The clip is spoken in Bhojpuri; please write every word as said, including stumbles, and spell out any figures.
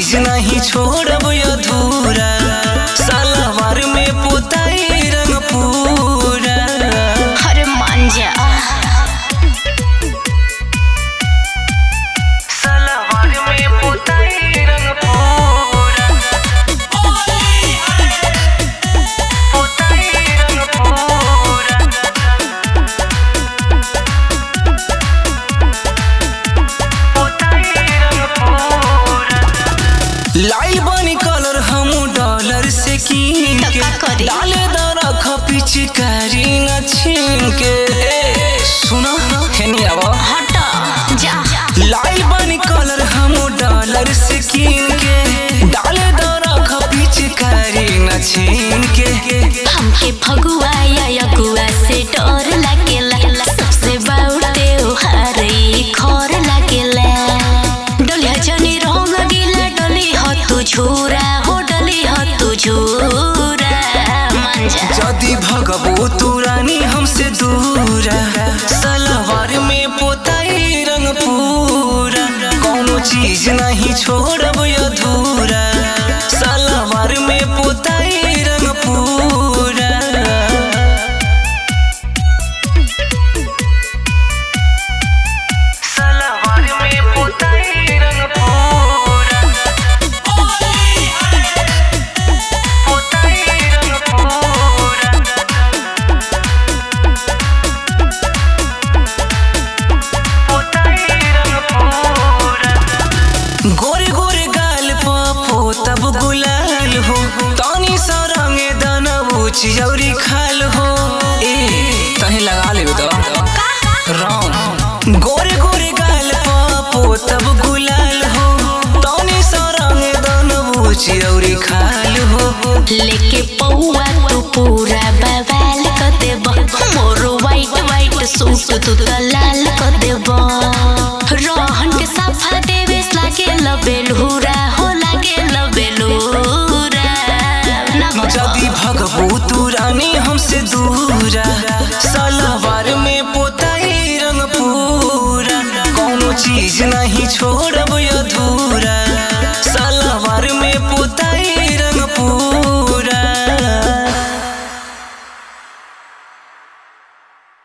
चीज नहीं छोड़ब अधूरा, सलवार में पोताई रंग पूरा। अरे मान जा सलवार में पोताई रंग पूरा, पोताई रंग पूरा, पोताई रंग पूरा। लाई बनी कलर हम डॉलर से कीन के, डाले दरख पिचकारी न छीन के। सुनो हेनी अब हटा जा। लाई बनी कलर हम डॉलर से कीन के, डाले दरख पिचकारी न छीन के। हमके फगुआ या यगुआ से डर लागेला, सबसे बाउटे हारे खर लागेला। डलिया जनी रंग गीला डली हो तू झूरा, हो डली हो तू झूरा। मान जा जदी भगबू तू रानी हमसे दूरा, सलवार में पोताई रंग पूरा, कौनो चीज नहीं छोड़ब अधूरा, सलवार में पोताई रंग पूरा। सलवार में पोताई रंग पूरा, पोताई रंग पूरा, पोताई रंग पूरा। गोरे गोरे गाल पो तब गुलाल हो, तानी सा रंगे दाना ऊंची जौरी खाल हो। ए तहे लगा ले तो राम। गोरे गोरे गाल पो तब गुलाल हो, तानी सा रंगे दाना ऊंची जौरी खाल हो। लेके पौआ तू पूरा बवाल कर देब, मोर वाइट वाइट सूट तू तो लाल कर देब। रहन के साफा देवे लागे लबेलूरा, हो लागे लबेलूरा। जदी भगबू तू रानी हमसे दूरा, सलवार में पोताई रंग पूरा, कौनो चीज नहीं छोड़